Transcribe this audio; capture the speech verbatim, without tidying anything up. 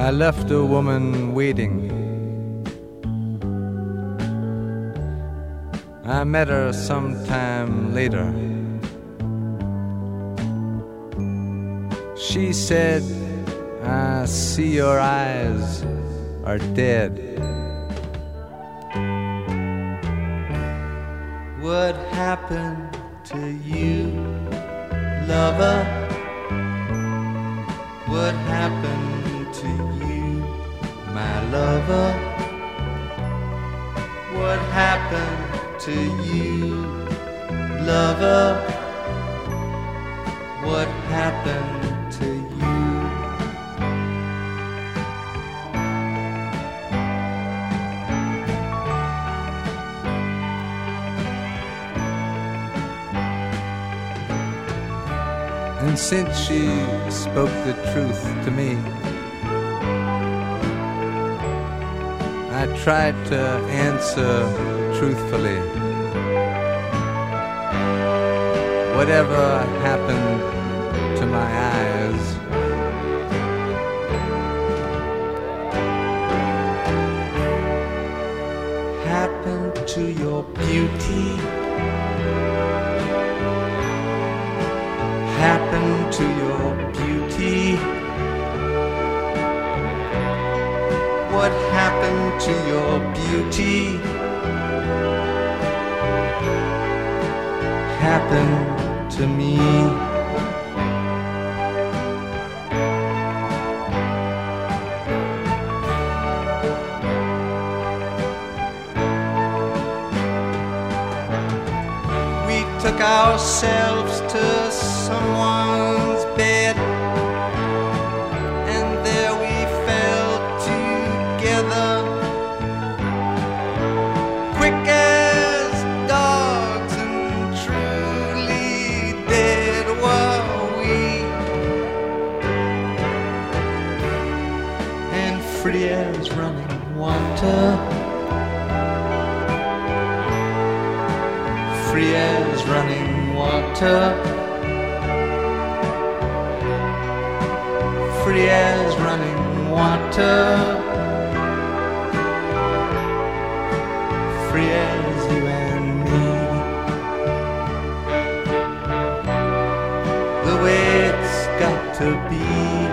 I left a woman waiting. I met her sometime later. She said, I see your eyes are dead. What happened to you, lover? What happened to you, my lover? What happened to you, lover? What happened to you? And since she spoke the truth to me, I tried to answer truthfully. Whatever happened to my eyes, happened to your beauty, happened to your beauty. What happened to your beauty? Happened to me. We took ourselves to someone's bed, and there we fell together, quick as dogs, and truly dead were we, and free as running water, free as running water, free as running water, free as you and me. The way it's got to be.